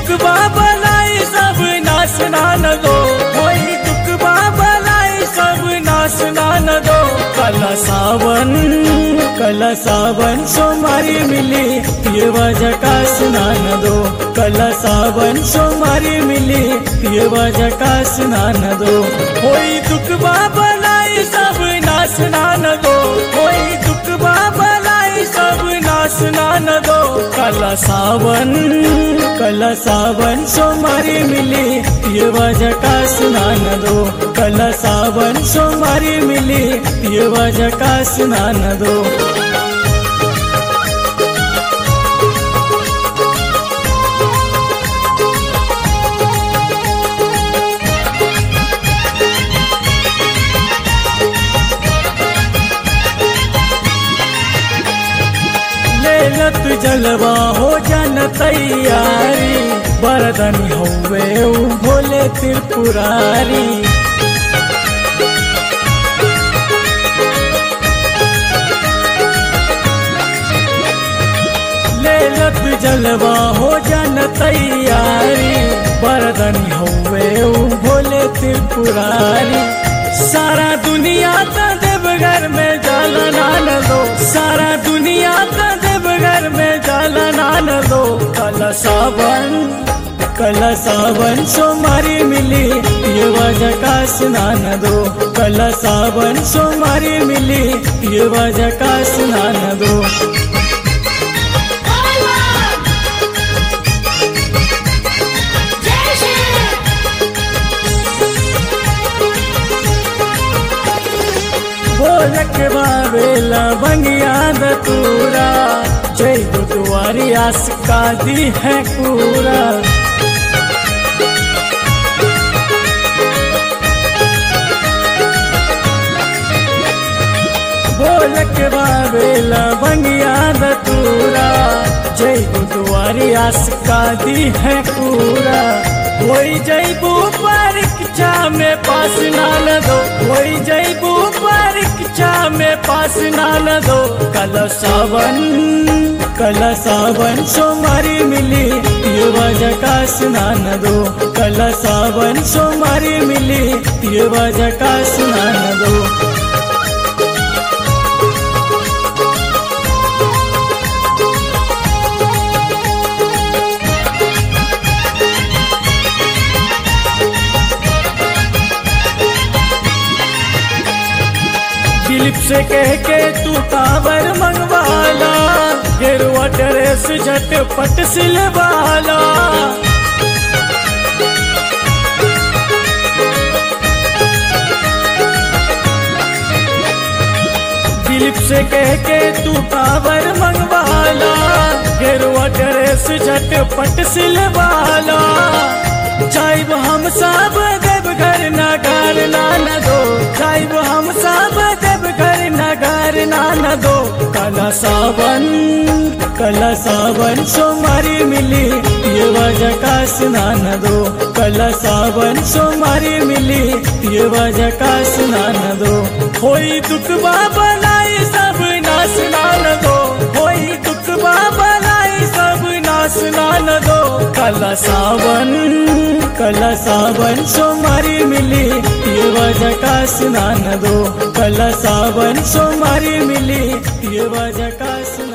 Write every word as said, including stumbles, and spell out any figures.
दुखबा बलाई सब नाश नान दो, होई दुखबा बलाई सब नाश नान दो। कल सावन कल सावन सोमारी मिली ये वजह का स्नान दो। कल सावन सोमारी मिली ये वजह का स्नान दो। होई दुखबा बलाई सब नाश नान दो, होई दुखबा बलाई सब नाश नान दो। कल सावन कल सावन सोमारी मिली ये वजह का स्नान दो। कल सावन सोमारी मिली ये वजह का स्नान दो। लेलत जलवा हो जान तैयारी, बरदनी होवे ऊ भोले त्रिपुरारी। लेलत जलवा हो जान तैयारी, बरदनी होवे ऊ भोले त्रिपुरारी। सारा दुनिया का देवघर में जाला नान दो, सारा दुनिया का देवघर में जाला नान दो। कल सावन कल सावन सोमारी मिली ये वजह का स्नान दो। कल सावन सोमारी मिली ये वजह का स्नान दो। बोलक बाबेला बंगिया दतूरा, जय बुधवारी आस का दी है पूरा। बोलक बाबेला बंगिया दतूरा, जय बुधवारी आस का दी है पूरा। कोई जैबू परीक्षा में पास नान दो, कोई जैबू परीक्षा में पास नान दो। कल सावन कल सावन सोमारी मिली ये वजह का स्नान दो। कल सावन सोमारी मिली ये वजह का स्नान दो। दिलीप से कह के तू कांवर मंगवाला, गेरुआ ड्रेस झटपट सिलवाला। दिलीप से कह के तू कांवर मंगवाला, गेरुआ ड्रेस झटपट सिलवाला। जाइब हम सब देवघर नगर नान दो, जाइब हम सब देवघर नगर नान दो। कल सावन कल सावन सोमारी मिली ये वजह का स्नान दो। कल सावन सोमारी मिली ये वजह का स्नान दो। होई दुखबा बलाई सब नाश नान दो, होई दुखबा बलाई सब नाश नान दो। कल सावन कल सावन सोमारी मिली ये वजह का स्नान दो। कल सावन सोमारी मिली ये वजह का स्नान